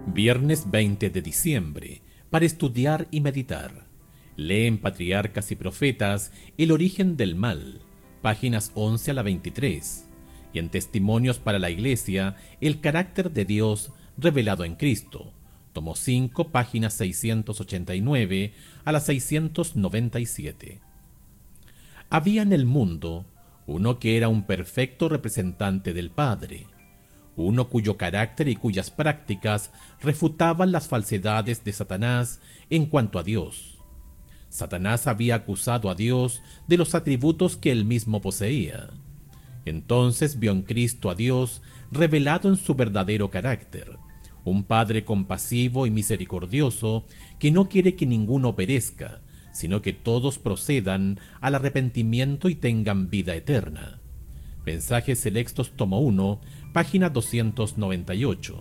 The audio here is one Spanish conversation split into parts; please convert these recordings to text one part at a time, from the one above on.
Viernes 20 de diciembre, para estudiar y meditar. Lee en Patriarcas y Profetas El origen del mal, páginas 11 a la 23, y en Testimonios para la Iglesia El carácter de Dios revelado en Cristo, tomo 5, páginas 689 a la 697. Había en el mundo uno que era un perfecto representante del Padre, uno cuyo carácter y cuyas prácticas refutaban las falsedades de Satanás en cuanto a Dios. Satanás había acusado a Dios de los atributos que él mismo poseía. Entonces vio en Cristo a Dios revelado en su verdadero carácter, un Padre compasivo y misericordioso que no quiere que ninguno perezca, sino que todos procedan al arrepentimiento y tengan vida eterna. Mensajes Selectos, tomo 1, página 298.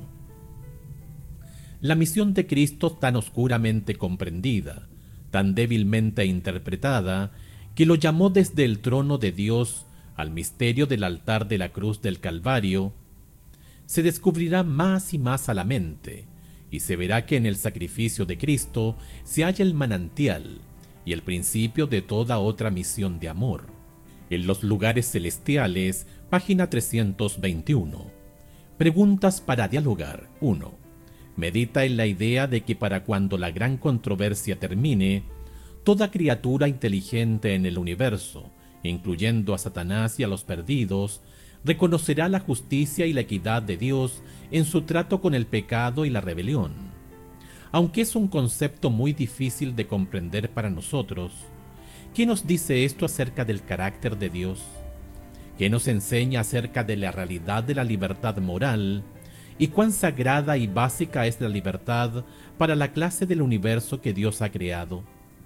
La misión de Cristo tan oscuramente comprendida, tan débilmente interpretada, que lo llamó desde el trono de Dios al misterio del altar de la cruz del Calvario, se descubrirá más y más a la mente, y se verá que en el sacrificio de Cristo se halla el manantial y el principio de toda otra misión de amor. En los lugares celestiales, página 321. Preguntas para dialogar. 1. Medita en la idea de que para cuando la gran controversia termine, toda criatura inteligente en el universo, incluyendo a Satanás y a los perdidos, reconocerá la justicia y la equidad de Dios en su trato con el pecado y la rebelión. Aunque es un concepto muy difícil de comprender para nosotros, ¿qué nos dice esto acerca del carácter de Dios? ¿Qué nos enseña acerca de la realidad de la libertad moral y cuán sagrada y básica es la libertad para la clase del universo que Dios ha creado?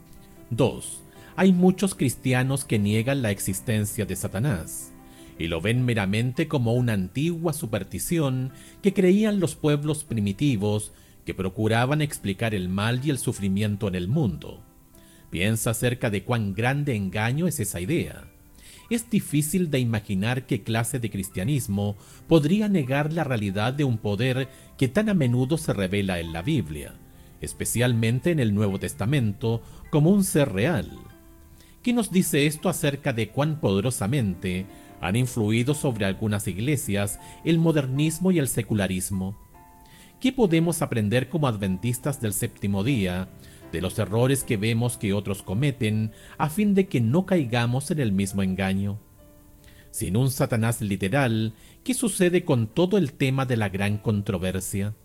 2. Hay muchos cristianos que niegan la existencia de Satanás y lo ven meramente como una antigua superstición que creían los pueblos primitivos que procuraban explicar el mal y el sufrimiento en el mundo. Piensa acerca de cuán grande engaño es esa idea. Es difícil de imaginar qué clase de cristianismo podría negar la realidad de un poder que tan a menudo se revela en la Biblia, especialmente en el Nuevo Testamento, como un ser real. ¿Qué nos dice esto acerca de cuán poderosamente han influido sobre algunas iglesias el modernismo y el secularismo? ¿Qué podemos aprender como adventistas del séptimo día de los errores que vemos que otros cometen a fin de que no caigamos en el mismo engaño? Sin un Satanás literal, ¿qué sucede con todo el tema de la gran controversia?